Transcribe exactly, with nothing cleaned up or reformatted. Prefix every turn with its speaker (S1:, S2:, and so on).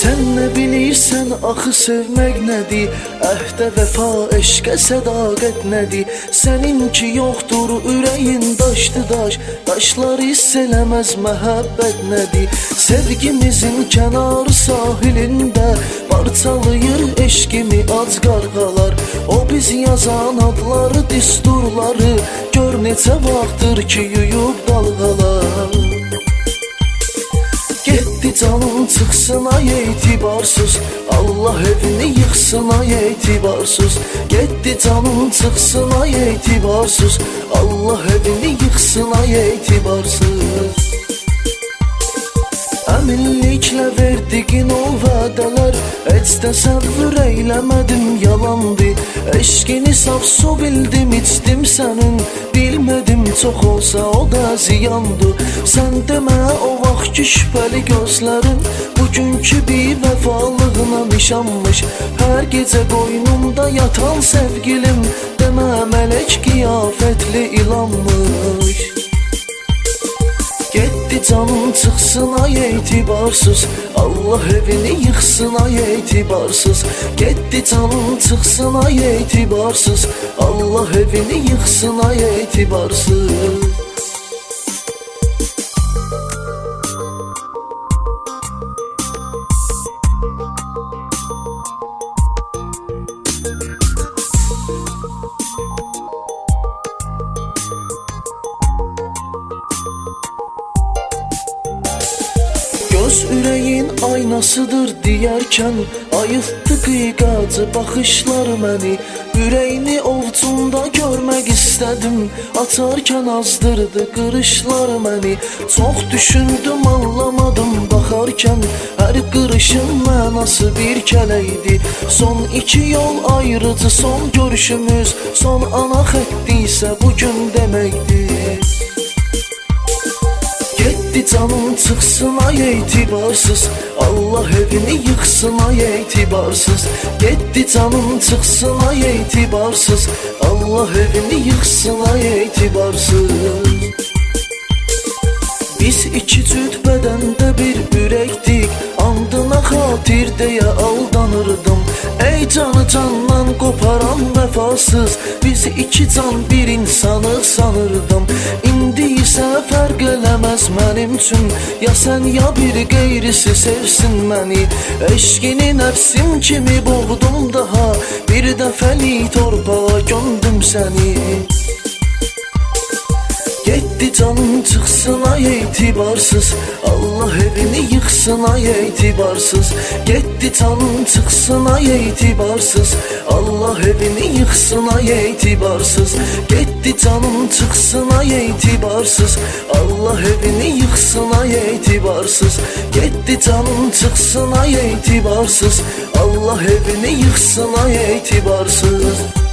S1: Sən nə bilirsən axı sevmək nədir? Əhdə vəfa, eşqə sədaqət nədir? Səninki yoxdur ürəyin daşdı daş, daşlar hiss eləməz məhəbbət nədir? Sevgimizin kənar sahilində parçalayır eşqimi ac qarğalar. O biz yazan adları, disturları gör neçə vaxtdır ki yuyub dalğalar. Getdi canım çıxsın ay etibarsız, Allah evini yıxsın ay etibarsız. Getdi canım çıxsın ay etibarsız, Allah evini yıxsın ay etibarsız. Əminliklə verdiğin o vədələr heç təsəvvür eyləmədim, yalandı. Eşqini saf su bildim, içdim sənin, bilmədim çox olsa o da ziyandı. Sən demə o vaxt ki şübhəli gözlərin bugünkü bir vəfalığına nişanmış. Hər gecə qoynumda yatan sevgilim demə mələk qiyafətli ilanmış. Getdi canım çıxsın ay etibarsız, Allah evini yıxsın ay etibarsız. Getdi canım çıxsın ay etibarsız, Allah evini yıxsın ay etibarsız. Göz ürəyin aynasıdır deyərkən ayıtdı qıyqacı baxışlar məni. Ürəyini ovcunda görmək istədim, açarkən azdırdı qırışlar məni. Çox düşündüm, anlamadım baxarkən, hər qırışın mənası bir kələkdi. Son iki yol ayrıcı, son görüşümüz, son ana xətti isə bugün deməkdir. Getdi canım çıxsın ay etibarsız, Allah evini yıxsın ay etibarsız. Getdi canım çıxsın ay etibarsız, Allah evini yıxsın ay etibarsız. Biz iki cüt bədəndə bir ürəkdik, andına xatir deyə aldanırdım. Ey canı candan qoparan vəfasız, biz iki can bir insanı sanırdım. İndi isə fərq eləməz mənim üçün, ya sən ya bir qeyrisi sevsin məni. Eşqini nəfsim kimi boğdum daha, bir dəfəlik torpağa gömdüm səni. Getdi canım çıxsın ay etibarsız, Allah evini yıxsın ay etibarsız. Getdi canım çıxsın ay etibarsız, Allah evini yıxsın ay etibarsız. Getdi canım çıxsın ay etibarsız, Allah evini yıxsın ay etibarsız. Getdi canım çıxsın ay etibarsız, Allah evini yıxsın ay etibarsız.